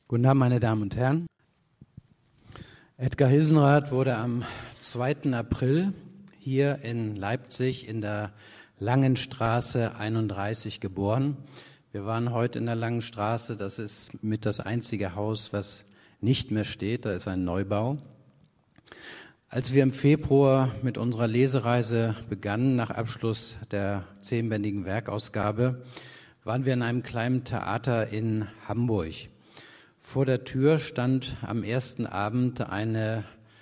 Guten Abend, meine Damen und Herren. Edgar Hilsenrath wurde am 2. April hier in Leipzig in der Langenstraße 31 geboren. Wir waren heute in der Langenstraße, das ist mit das einzige Haus, was nicht mehr steht, da ist ein Neubau. Als wir im Februar mit unserer Lesereise begannen, nach Abschluss der 10-bändigen Werkausgabe, waren wir in einem kleinen Theater in Hamburg. Vor der Tür stand am ersten Abend eine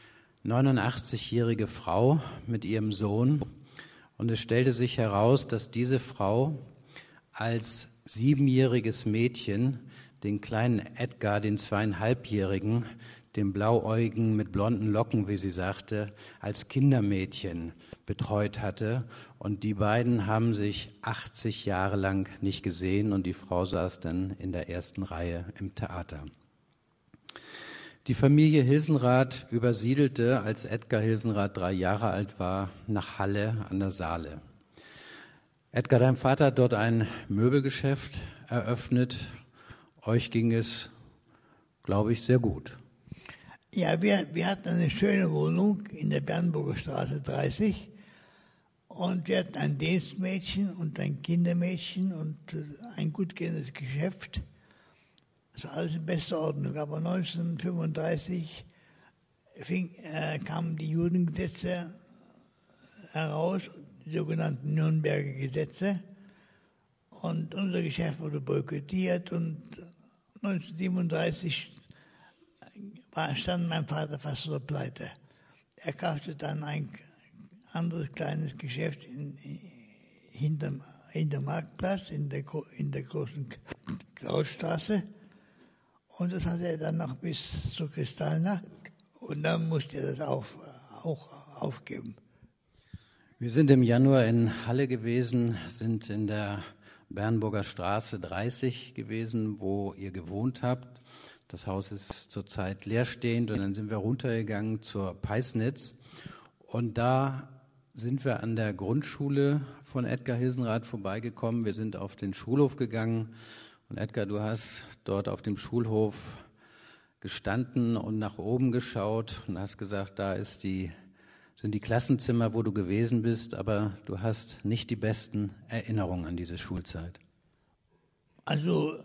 89-jährige Frau mit ihrem Sohn und es stellte sich heraus, dass diese Frau als 7-jähriges Mädchen den kleinen Edgar, den 2,5-jährigen, den Blauäugigen mit blonden Locken, wie sie sagte, als Kindermädchen betreut hatte. Und die beiden haben sich 80 Jahre lang nicht gesehen und die Frau saß dann in der ersten Reihe im Theater. Die Familie Hilsenrath übersiedelte, als Edgar Hilsenrath 3 Jahre alt war, nach Halle an der Saale. Edgar, dein Vater hat dort ein Möbelgeschäft eröffnet. Euch ging es, glaube ich, sehr gut. Ja, wir hatten eine schöne Wohnung in der Bernburger Straße 30 und wir hatten ein Dienstmädchen und ein Kindermädchen und ein gut gehendes Geschäft. Das war alles in bester Ordnung. Aber 1935 kamen die Judengesetze heraus, die sogenannten Nürnberger Gesetze, und unser Geschäft wurde boykottiert und 1937 stand mein Vater fast vor der Pleite. Er kaufte dann ein anderes kleines Geschäft hinterm Marktplatz in der großen Krautstraße. Und das hatte er dann noch bis zur Kristallnacht. Und dann musste er das auch aufgeben. Wir sind im Januar in Halle gewesen, sind in der Bernburger Straße 30 gewesen, wo ihr gewohnt habt. Das Haus ist zurzeit leerstehend und dann sind wir runtergegangen zur Peisnitz und da sind wir an der Grundschule von Edgar Hilsenrath vorbeigekommen. Wir sind auf den Schulhof gegangen und Edgar, du hast dort auf dem Schulhof gestanden und nach oben geschaut und hast gesagt, da sind die Klassenzimmer, wo du gewesen bist, aber du hast nicht die besten Erinnerungen an diese Schulzeit. Also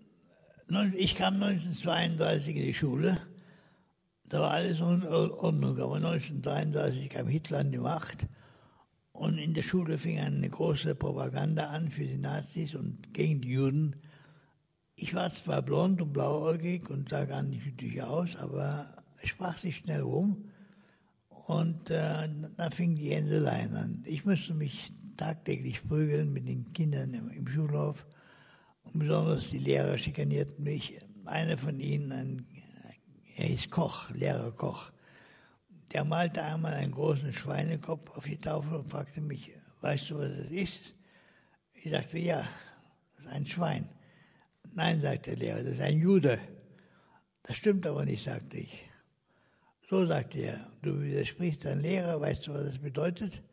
ich kam 1932 in die Schule, da war alles in Ordnung, aber 1933 kam Hitler an die Macht und in der Schule fing eine große Propaganda an für die Nazis und gegen die Juden. Ich war zwar blond und blauäugig und sah gar nicht jüdisch aus, aber es sprach sich schnell rum und dann fing die Hänseleien an. Ich musste mich tagtäglich prügeln mit den Kindern im Schulhof. Und besonders die Lehrer schikanierten mich. Einer von ihnen, er hieß Koch, Lehrer Koch, der malte einmal einen großen Schweinekopf auf die Tafel und fragte mich, weißt du, was das ist? Ich sagte, ja, das ist ein Schwein. Nein, sagte der Lehrer, das ist ein Jude. Das stimmt aber nicht, sagte ich. So, sagte er, du widersprichst deinem Lehrer, weißt du, was das bedeutet?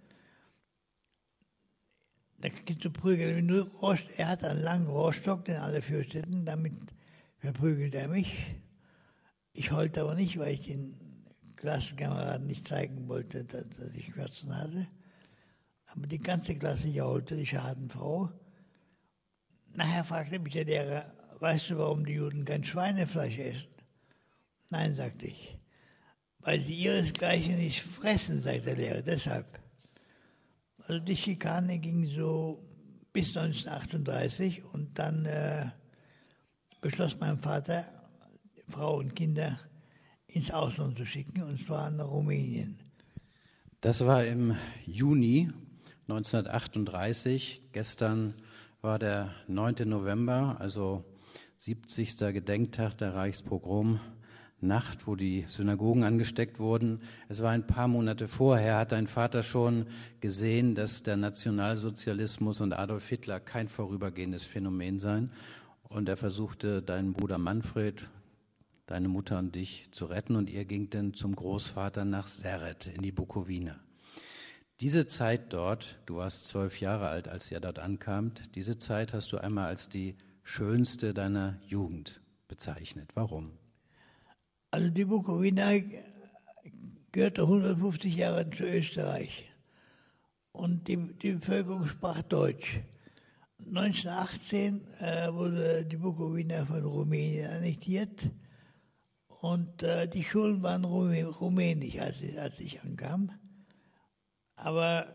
Da gibt es Prügel. Er hat einen langen Rohrstock, den alle fürchteten, damit verprügelte er mich. Ich heulte aber nicht, weil ich den Klassenkameraden nicht zeigen wollte, dass ich Schmerzen hatte. Aber die ganze Klasse jaulte, die Schadenfrau. Nachher fragte mich der Lehrer, weißt du, warum die Juden kein Schweinefleisch essen? Nein, sagte ich. Weil sie ihresgleichen nicht fressen, sagt der Lehrer, deshalb. Also die Schikane ging so bis 1938 und dann beschloss mein Vater, Frau und Kinder ins Ausland zu schicken, und zwar nach Rumänien. Das war im Juni 1938. Gestern war der 9. November, also 70. Gedenktag der Reichspogromnacht, wo die Synagogen angesteckt wurden. Es war ein paar Monate vorher, hat dein Vater schon gesehen, dass der Nationalsozialismus und Adolf Hitler kein vorübergehendes Phänomen seien. Und er versuchte, deinen Bruder Manfred, deine Mutter und dich zu retten. Und ihr ging dann zum Großvater nach Serret in die Bukowina. Diese Zeit dort, du warst 12 Jahre alt, als ihr dort ankamt, diese Zeit hast du einmal als die schönste deiner Jugend bezeichnet. Warum? Also die Bukowina gehörte 150 Jahre zu Österreich und die Bevölkerung sprach Deutsch. 1918 wurde die Bukowina von Rumänien annektiert und die Schulen waren rumänisch, als ich ankam. Aber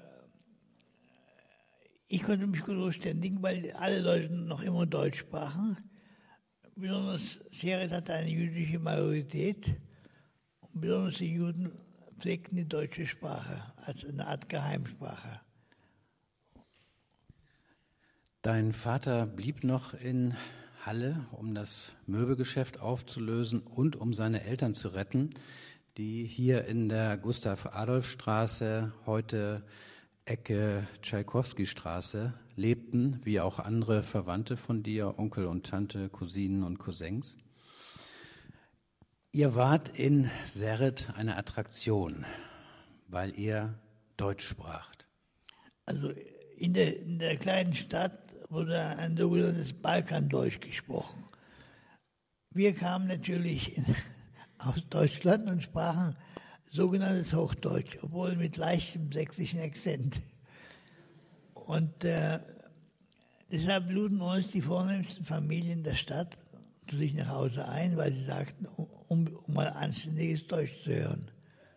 ich konnte mich gut verständigen, weil alle Leute noch immer Deutsch sprachen. Besonders Sered hatte eine jüdische Majorität und besonders die Juden pflegten die deutsche Sprache als eine Art Geheimsprache. Dein Vater blieb noch in Halle, um das Möbelgeschäft aufzulösen und um seine Eltern zu retten, die hier in der Gustav-Adolf-Straße, heute Ecke Tschaikowski-Straße, lebten, wie auch andere Verwandte von dir, Onkel und Tante, Cousinen und Cousins. Ihr wart in Sered eine Attraktion, weil ihr Deutsch spracht. Also in der kleinen Stadt wurde ein sogenanntes Balkandeutsch gesprochen. Wir kamen natürlich aus Deutschland und sprachen sogenanntes Hochdeutsch, obwohl mit leichtem sächsischen Akzent. Und deshalb luden uns die vornehmsten Familien der Stadt zu sich nach Hause ein, weil sie sagten, um mal anständiges Deutsch zu hören.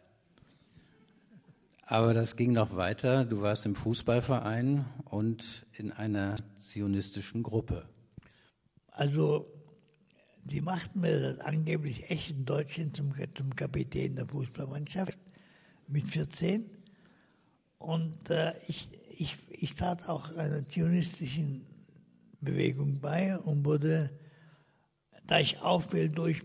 Aber das ging noch weiter. Du warst im Fußballverein und in einer zionistischen Gruppe. Also, sie machten mir das angeblich echten Deutschen zum Kapitän der Fußballmannschaft mit 14. Und ich trat auch einer zionistischen Bewegung bei und wurde, da ich auffiel durch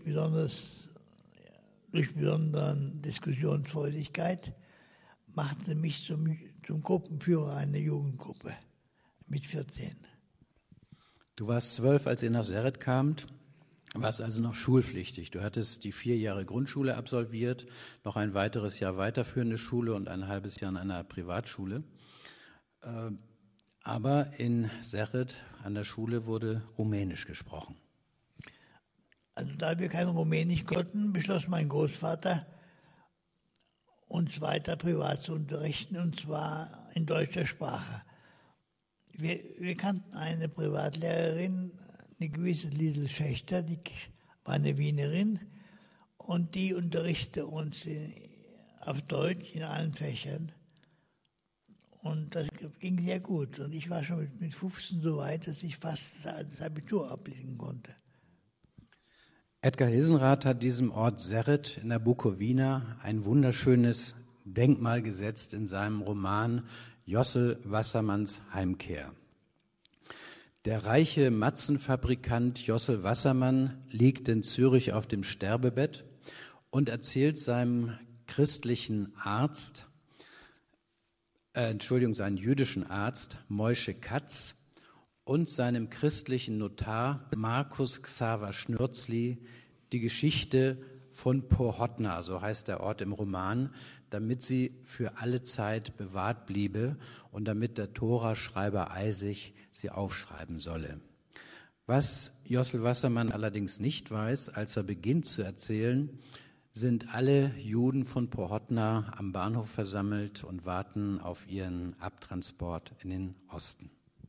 besonderen Diskussionsfreudigkeit, machten sie mich zum Gruppenführer einer Jugendgruppe mit 14. Du warst 12, als ihr nach Sered kamt, warst also noch schulpflichtig. Du hattest die 4 Jahre Grundschule absolviert, noch ein weiteres Jahr weiterführende Schule und ein halbes Jahr in einer Privatschule. Aber in Sered an der Schule wurde Rumänisch gesprochen. Also da wir kein Rumänisch konnten, beschloss mein Großvater, uns weiter privat zu unterrichten, und zwar in deutscher Sprache. Wir kannten eine Privatlehrerin, eine gewisse Liesel Schächter, die war eine Wienerin, und die unterrichtete uns auf Deutsch in allen Fächern. Und das ging sehr gut. Und ich war schon mit 15 so weit, dass ich fast das Abitur ablegen konnte. Edgar Hilsenrath hat diesem Ort Sered in der Bukowina ein wunderschönes Denkmal gesetzt in seinem Roman Jossel Wassermanns Heimkehr. Der reiche Matzenfabrikant Jossel Wassermann liegt in Zürich auf dem Sterbebett und erzählt seinem seinen jüdischen Arzt Moishe Katz und seinem christlichen Notar Markus Xaver Schnürzli die Geschichte von Pohotna, so heißt der Ort im Roman, damit sie für alle Zeit bewahrt bliebe und damit der Tora-Schreiber Eisig sie aufschreiben solle. Was Jossel Wassermann allerdings nicht weiß, als er beginnt zu erzählen, sind alle Juden von Pohotna am Bahnhof versammelt und warten auf ihren Abtransport in den Osten.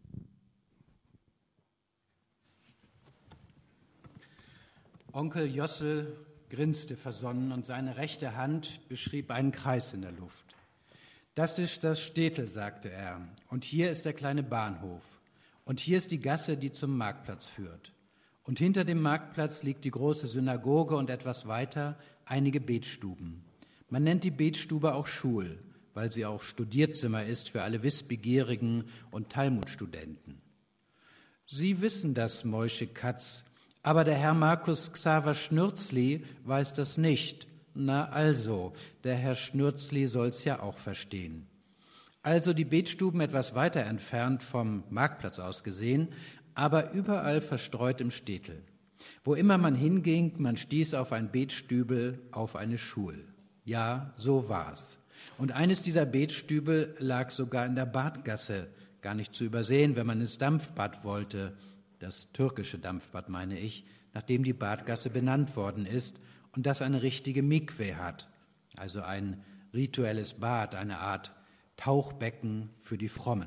Onkel Jossel grinste versonnen und seine rechte Hand beschrieb einen Kreis in der Luft. Das ist das Städtel, sagte er, und hier ist der kleine Bahnhof. Und hier ist die Gasse, die zum Marktplatz führt. Und hinter dem Marktplatz liegt die große Synagoge und etwas weiter einige Betstuben. Man nennt die Betstube auch Schul, weil sie auch Studierzimmer ist für alle Wissbegierigen und Talmudstudenten. Sie wissen das, Moishe Katz, aber der Herr Markus Xaver Schnürzli weiß das nicht. Na also, der Herr Schnürzli soll's ja auch verstehen. Also die Betstuben etwas weiter entfernt vom Marktplatz aus gesehen, aber überall verstreut im Städtel. Wo immer man hinging, man stieß auf ein Betstübel, auf eine Schul. Ja, so war's. Und eines dieser Betstübel lag sogar in der Badgasse, gar nicht zu übersehen, wenn man ins Dampfbad wollte. Das türkische Dampfbad, meine ich, nachdem die Badgasse benannt worden ist und das eine richtige Mikwe hat, also ein rituelles Bad, eine Art Tauchbecken für die Frommen.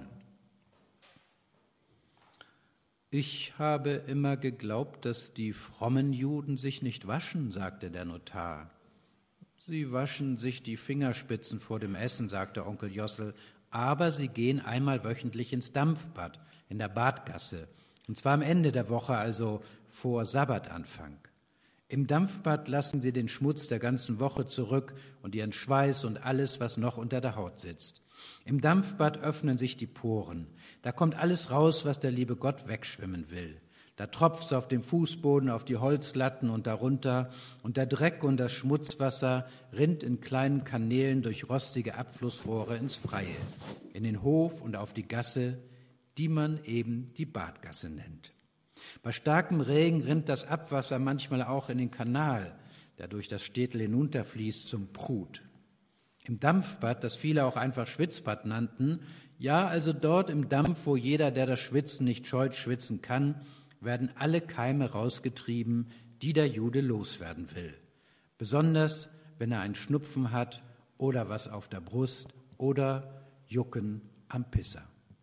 Ich habe immer geglaubt, dass die frommen Juden sich nicht waschen, sagte der Notar. Sie waschen sich die Fingerspitzen vor dem Essen, sagte Onkel Jossel, aber sie gehen einmal wöchentlich ins Dampfbad in der Badgasse, und zwar am Ende der Woche, also vor Sabbatanfang. Im Dampfbad lassen sie den Schmutz der ganzen Woche zurück und ihren Schweiß und alles, was noch unter der Haut sitzt. Im Dampfbad öffnen sich die Poren. Da kommt alles raus, was der liebe Gott wegschwimmen will. Da tropft's auf dem Fußboden, auf die Holzlatten und darunter, und der Dreck und das Schmutzwasser rinnt in kleinen Kanälen durch rostige Abflussrohre ins Freie, in den Hof und auf die Gasse, die man eben die Badgasse nennt. Bei starkem Regen rinnt das Abwasser manchmal auch in den Kanal, der durch das Städtel hinunterfließt, zum Prut. Im Dampfbad, das viele auch einfach Schwitzbad nannten, ja, also dort im Dampf, wo jeder, der das Schwitzen nicht scheut, schwitzen kann, werden alle Keime rausgetrieben, die der Jude loswerden will. Besonders, wenn er einen Schnupfen hat oder was auf der Brust oder Jucken am Pisser.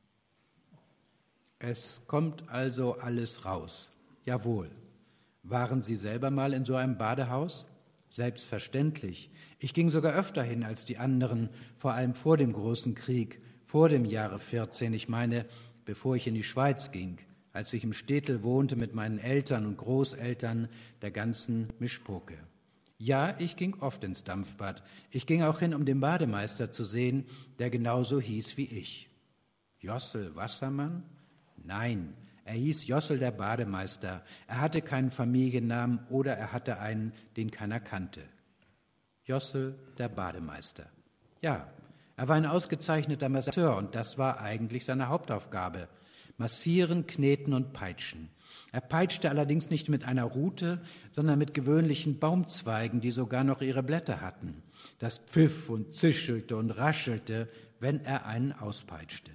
Es kommt also alles raus. Jawohl. Waren Sie selber mal in so einem Badehaus? Selbstverständlich. Ich ging sogar öfter hin als die anderen, vor allem vor dem großen Krieg, vor dem Jahre 14, ich meine, bevor ich in die Schweiz ging, als ich im Städtel wohnte mit meinen Eltern und Großeltern, der ganzen Mischpoke. Ja, ich ging oft ins Dampfbad. Ich ging auch hin, um den Bademeister zu sehen, der genauso hieß wie ich. Jossel Wassermann? Nein, er hieß Jossel der Bademeister. Er hatte keinen Familiennamen oder er hatte einen, den keiner kannte. Jossel der Bademeister. Ja, er war ein ausgezeichneter Masseur und das war eigentlich seine Hauptaufgabe. Massieren, kneten und peitschen. Er peitschte allerdings nicht mit einer Rute, sondern mit gewöhnlichen Baumzweigen, die sogar noch ihre Blätter hatten. Das pfiff und zischelte und raschelte, wenn er einen auspeitschte.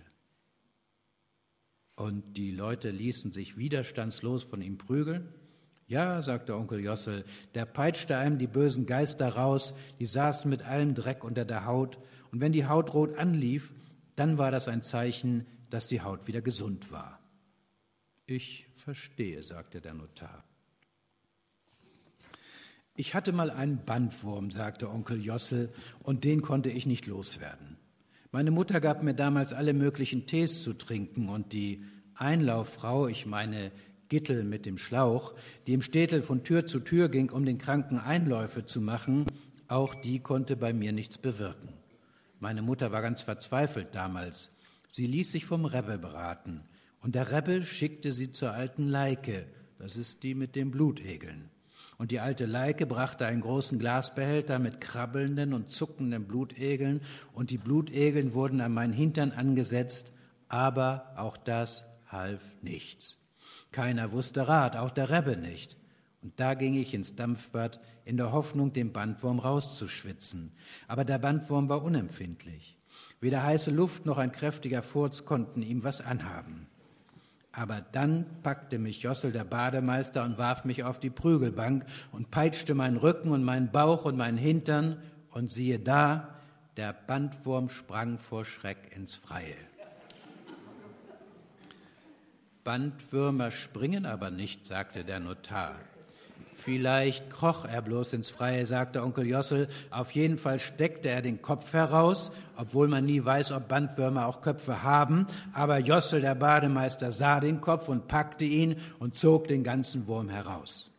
Und die Leute ließen sich widerstandslos von ihm prügeln? Ja, sagte Onkel Jossel, der peitschte einem die bösen Geister raus, die saßen mit allem Dreck unter der Haut, und wenn die Haut rot anlief, dann war das ein Zeichen, dass die Haut wieder gesund war. Ich verstehe, sagte der Notar. Ich hatte mal einen Bandwurm, sagte Onkel Jossel, und den konnte ich nicht loswerden. Meine Mutter gab mir damals alle möglichen Tees zu trinken und die Einlauffrau, ich meine Gittel mit dem Schlauch, die im Städtel von Tür zu Tür ging, um den Kranken Einläufe zu machen, auch die konnte bei mir nichts bewirken. Meine Mutter war ganz verzweifelt damals. Sie ließ sich vom Rebbe beraten und der Rebbe schickte sie zur alten Leike, das ist die mit den Blutegeln. Und die alte Leike brachte einen großen Glasbehälter mit krabbelnden und zuckenden Blutegeln und die Blutegeln wurden an meinen Hintern angesetzt, aber auch das half nichts. Keiner wusste Rat, auch der Rebbe nicht. Und da ging ich ins Dampfbad in der Hoffnung, den Bandwurm rauszuschwitzen. Aber der Bandwurm war unempfindlich. Weder heiße Luft noch ein kräftiger Furz konnten ihm was anhaben. Aber dann packte mich Jossel der Bademeister und warf mich auf die Prügelbank und peitschte meinen Rücken und meinen Bauch und meinen Hintern. Und siehe da, der Bandwurm sprang vor Schreck ins Freie. Bandwürmer springen aber nicht, sagte der Notar. Vielleicht kroch er bloß ins Freie, sagte Onkel Jossel. Auf jeden Fall steckte er den Kopf heraus, obwohl man nie weiß, ob Bandwürmer auch Köpfe haben. Aber Jossel, der Bademeister, sah den Kopf und packte ihn und zog den ganzen Wurm heraus.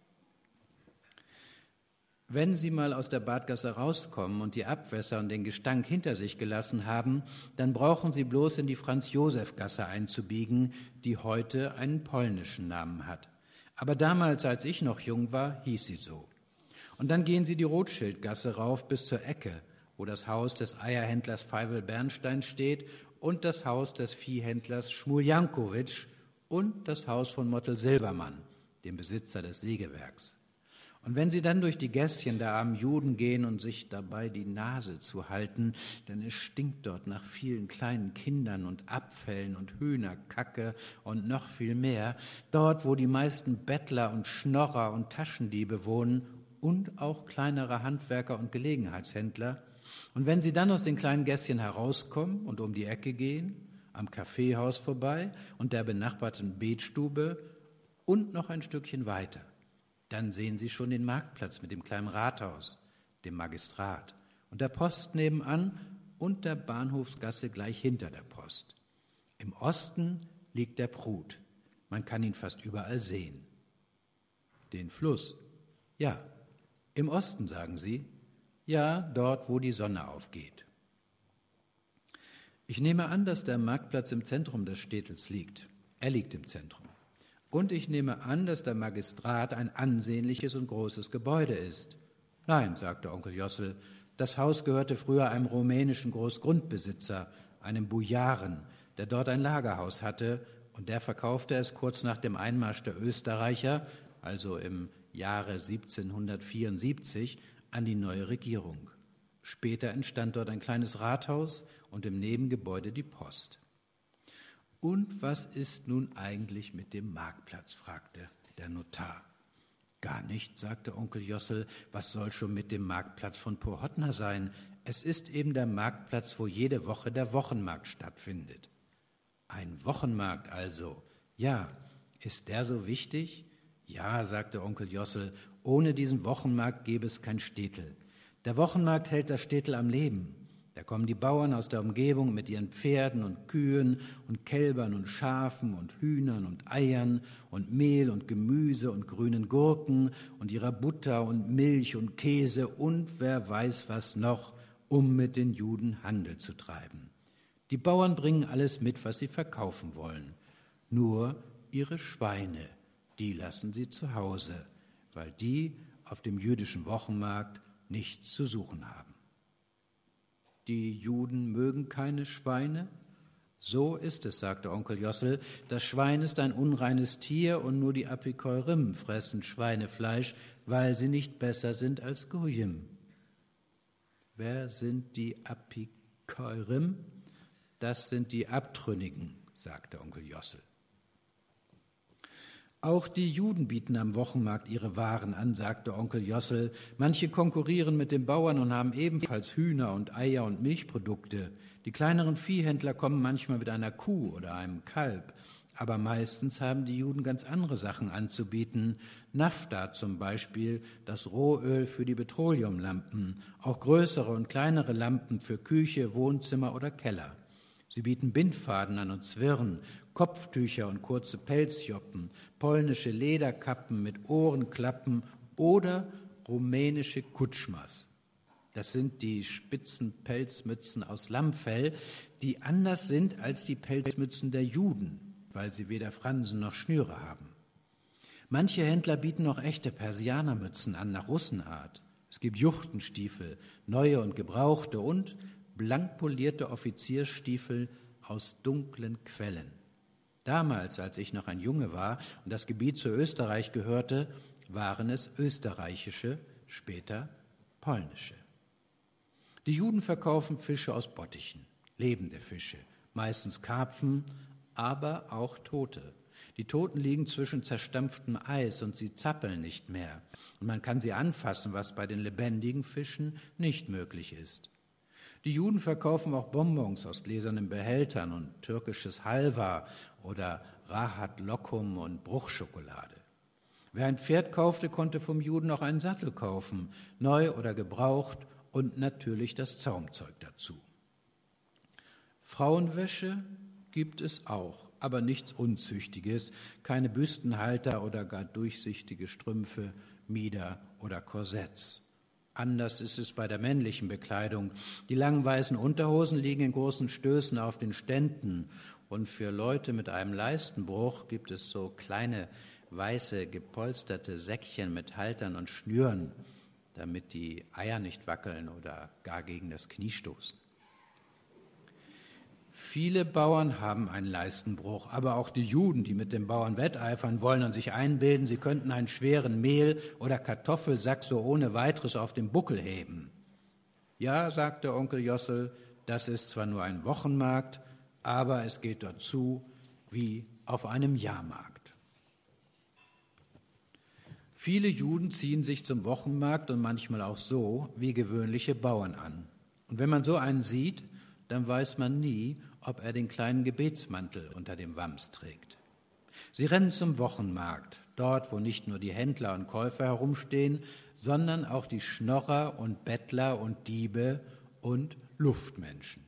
Wenn Sie mal aus der Badgasse rauskommen und die Abwässer und den Gestank hinter sich gelassen haben, dann brauchen Sie bloß in die Franz-Josef-Gasse einzubiegen, die heute einen polnischen Namen hat. Aber damals, als ich noch jung war, hieß sie so. Und dann gehen Sie die Rothschildgasse rauf bis zur Ecke, wo das Haus des Eierhändlers Feivel Bernstein steht und das Haus des Viehhändlers Schmuljankowitsch und das Haus von Mottel Silbermann, dem Besitzer des Sägewerks. Und wenn Sie dann durch die Gässchen der armen Juden gehen und sich dabei die Nase zu halten, denn es stinkt dort nach vielen kleinen Kindern und Abfällen und Hühnerkacke und noch viel mehr, dort, wo die meisten Bettler und Schnorrer und Taschendiebe wohnen und auch kleinere Handwerker und Gelegenheitshändler. Und wenn Sie dann aus den kleinen Gässchen herauskommen und um die Ecke gehen, am Kaffeehaus vorbei und der benachbarten Betstube und noch ein Stückchen weiter, dann sehen Sie schon den Marktplatz mit dem kleinen Rathaus, dem Magistrat und der Post nebenan und der Bahnhofsgasse gleich hinter der Post. Im Osten liegt der Prut. Man kann ihn fast überall sehen. Den Fluss? Ja. Im Osten, sagen Sie? Ja, dort, wo die Sonne aufgeht. Ich nehme an, dass der Marktplatz im Zentrum des Städtels liegt. Er liegt im Zentrum. Und ich nehme an, dass der Magistrat ein ansehnliches und großes Gebäude ist. Nein, sagte Onkel Jossel, das Haus gehörte früher einem rumänischen Großgrundbesitzer, einem Bojaren, der dort ein Lagerhaus hatte, und der verkaufte es kurz nach dem Einmarsch der Österreicher, also im Jahre 1774, an die neue Regierung. Später entstand dort ein kleines Rathaus und im Nebengebäude die Post. Und was ist nun eigentlich mit dem Marktplatz, fragte der Notar. Gar nicht, sagte Onkel Jossel, was soll schon mit dem Marktplatz von Pohotna sein? Es ist eben der Marktplatz, wo jede Woche der Wochenmarkt stattfindet. Ein Wochenmarkt also? Ja, ist der so wichtig? Ja, sagte Onkel Jossel, ohne diesen Wochenmarkt gäbe es kein Städtel. Der Wochenmarkt hält das Städtel am Leben. Da kommen die Bauern aus der Umgebung mit ihren Pferden und Kühen und Kälbern und Schafen und Hühnern und Eiern und Mehl und Gemüse und grünen Gurken und ihrer Butter und Milch und Käse und wer weiß was noch, um mit den Juden Handel zu treiben. Die Bauern bringen alles mit, was sie verkaufen wollen. Nur ihre Schweine, die lassen sie zu Hause, weil die auf dem jüdischen Wochenmarkt nichts zu suchen haben. Die Juden mögen keine Schweine? So ist es, sagte Onkel Jossel. Das Schwein ist ein unreines Tier und nur die Apikorim fressen Schweinefleisch, weil sie nicht besser sind als Gojim. Wer sind die Apikorim? Das sind die Abtrünnigen, sagte Onkel Jossel. Auch die Juden bieten am Wochenmarkt ihre Waren an, sagte Onkel Jossel. Manche konkurrieren mit den Bauern und haben ebenfalls Hühner und Eier und Milchprodukte. Die kleineren Viehhändler kommen manchmal mit einer Kuh oder einem Kalb. Aber meistens haben die Juden ganz andere Sachen anzubieten. Nafta zum Beispiel, das Rohöl für die Petroleumlampen, auch größere und kleinere Lampen für Küche, Wohnzimmer oder Keller. Sie bieten Bindfaden an und Zwirn, Kopftücher und kurze Pelzjoppen, polnische Lederkappen mit Ohrenklappen oder rumänische Kutschmas. Das sind die spitzen Pelzmützen aus Lammfell, die anders sind als die Pelzmützen der Juden, weil sie weder Fransen noch Schnüre haben. Manche Händler bieten noch echte Persianermützen an, nach Russenart. Es gibt Juchtenstiefel, neue und gebrauchte und blank polierte Offiziersstiefel aus dunklen Quellen. Damals, als ich noch ein Junge war und das Gebiet zu Österreich gehörte, waren es österreichische, später polnische. Die Juden verkaufen Fische aus Bottichen, lebende Fische, meistens Karpfen, aber auch Tote. Die Toten liegen zwischen zerstampftem Eis und sie zappeln nicht mehr. Und man kann sie anfassen, was bei den lebendigen Fischen nicht möglich ist. Die Juden verkaufen auch Bonbons aus gläsernen Behältern und türkisches Halva oder Rahat Lokum und Bruchschokolade. Wer ein Pferd kaufte, konnte vom Juden auch einen Sattel kaufen, neu oder gebraucht und natürlich das Zaumzeug dazu. Frauenwäsche gibt es auch, aber nichts Unzüchtiges, keine Büstenhalter oder gar durchsichtige Strümpfe, Mieder oder Korsetts. Anders ist es bei der männlichen Bekleidung. Die langen weißen Unterhosen liegen in großen Stößen auf den Ständen. Und für Leute mit einem Leistenbruch gibt es so kleine, weiße, gepolsterte Säckchen mit Haltern und Schnüren, damit die Eier nicht wackeln oder gar gegen das Knie stoßen. Viele Bauern haben einen Leistenbruch, aber auch die Juden, die mit den Bauern wetteifern wollen und sich einbilden, sie könnten einen schweren Mehl- oder Kartoffelsack so ohne weiteres auf dem Buckel heben. Ja, sagte Onkel Jossel, das ist zwar nur ein Wochenmarkt, aber es geht dort zu wie auf einem Jahrmarkt. Viele Juden ziehen sich zum Wochenmarkt und manchmal auch so wie gewöhnliche Bauern an. Und wenn man so einen sieht, dann weiß man nie, ob er den kleinen Gebetsmantel unter dem Wams trägt. Sie rennen zum Wochenmarkt, dort, wo nicht nur die Händler und Käufer herumstehen, sondern auch die Schnorrer und Bettler und Diebe und Luftmenschen.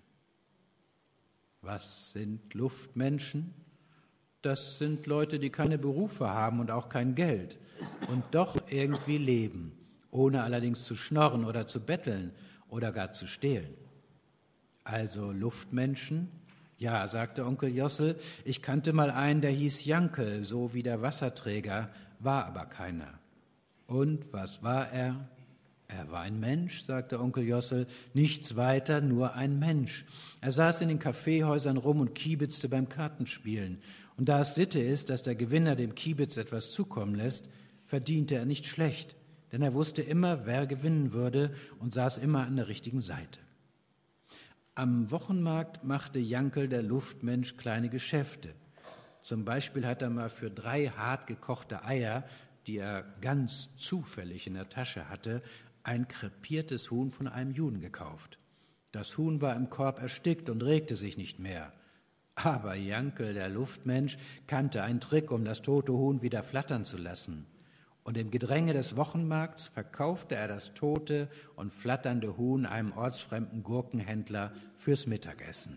Was sind Luftmenschen? Das sind Leute, die keine Berufe haben und auch kein Geld und doch irgendwie leben, ohne allerdings zu schnorren oder zu betteln oder gar zu stehlen. Also Luftmenschen? Ja, sagte Onkel Jossel, ich kannte mal einen, der hieß Jankel, so wie der Wasserträger, war aber keiner. Und was war er? Er war ein Mensch, sagte Onkel Jossel, nichts weiter, nur ein Mensch. Er saß in den Kaffeehäusern rum und kiebitzte beim Kartenspielen. Und da es Sitte ist, dass der Gewinner dem Kiebitz etwas zukommen lässt, verdiente er nicht schlecht, denn er wusste immer, wer gewinnen würde und saß immer an der richtigen Seite. Am Wochenmarkt machte Jankel, der Luftmensch, kleine Geschäfte. Zum Beispiel hat er mal für 3 hart gekochte Eier, die er ganz zufällig in der Tasche hatte, ein krepiertes Huhn von einem Juden gekauft. Das Huhn war im Korb erstickt und regte sich nicht mehr. Aber Jankel, der Luftmensch, kannte einen Trick, um das tote Huhn wieder flattern zu lassen. Und im Gedränge des Wochenmarkts verkaufte er das tote und flatternde Huhn einem ortsfremden Gurkenhändler fürs Mittagessen.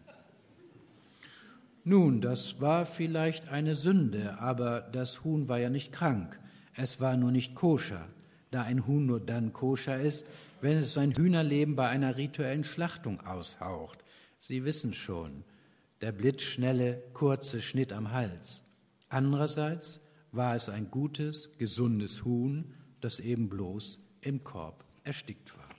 Nun, das war vielleicht eine Sünde, aber das Huhn war ja nicht krank. Es war nur nicht koscher, da ein Huhn nur dann koscher ist, wenn es sein Hühnerleben bei einer rituellen Schlachtung aushaucht. Sie wissen schon, der blitzschnelle, kurze Schnitt am Hals. Andererseits war es ein gutes, gesundes Huhn, das eben bloß im Korb erstickt war.